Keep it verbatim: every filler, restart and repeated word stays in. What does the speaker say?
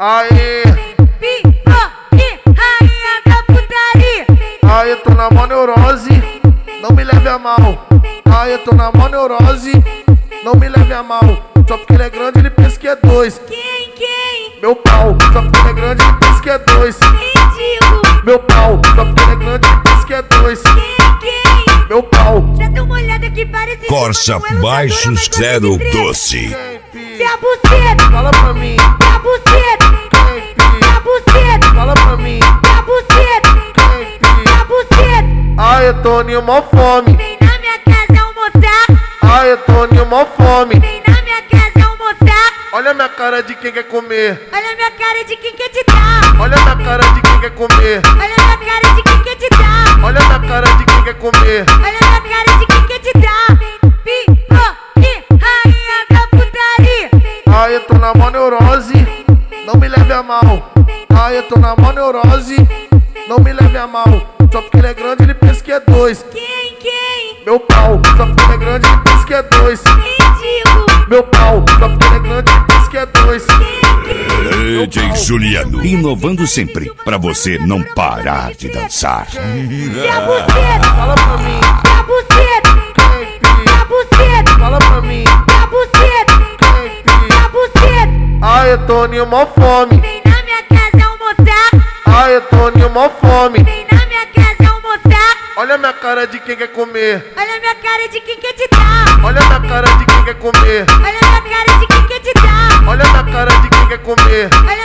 Aê, Pipoque, rainha da putaria. aê, tô na mó neurose, não me leve a mal. Aê, tô na mó neurose, não me leve a mal. Só porque ele é grande, ele pensa que é dois. Quem, quem? Meu pau, só porque ele é grande, ele pensa que é dois. Ridículo. Meu pau, só porque ele é grande, ele pensa que é dois. Quem, quem? Meu pau. Já dá uma olhada que parece Corsa baixos zero doze. Quem, pi? Se a buceta, Fala pra mim. se a buceta, Quem, pi? se a buceta, Fala pra mim. se a buceta, Quem, pi? se a buceta. Aê, Toninho, mó fome. Vem na minha casa almoçar. Aê, Toninho, mó fome. Vem na minha casa almoçar. Olha minha cara de quem quer comer. Olha minha cara de quem quer te dar. Olha minha cara de quem quer comer. Olha minha cara de quem quer te dar. Olha minha cara de quem quer comer. Olha minha cara de quem quer te dar. Pipoque, rainha da putaria. Aê, tô na mó neurose, não me leve a mal. Aê, tô na mó neurose, não me leve a mal. Só porque ele é grande, ele pensa que é dois. Quem, quem? Meu pau, só porque ele é grande, ele pensa que é dois. Ridículo. Meu pau, só porque ele é grande, ele pensa que é dois. D J Juliano, inovando sempre, pra você não parar de dançar. Se a buceta, Fala pra mim. se a buceta, Quem, pi? se a buceta, Fala pra mim. se a buceta, Quem, pi? se a buceta. Aê, Toninho, mó fome. Vem na minha casa almoçar. Aê, Toninho, mó fome. Vem na minha casa almoçar. Olha minha cara de quem quer comer. Olha minha cara de quem quer te dar. Olha minha cara de quem quer comer. Olha minha cara de quem quer te dar. Olha minha cara de quem quer comer. Olha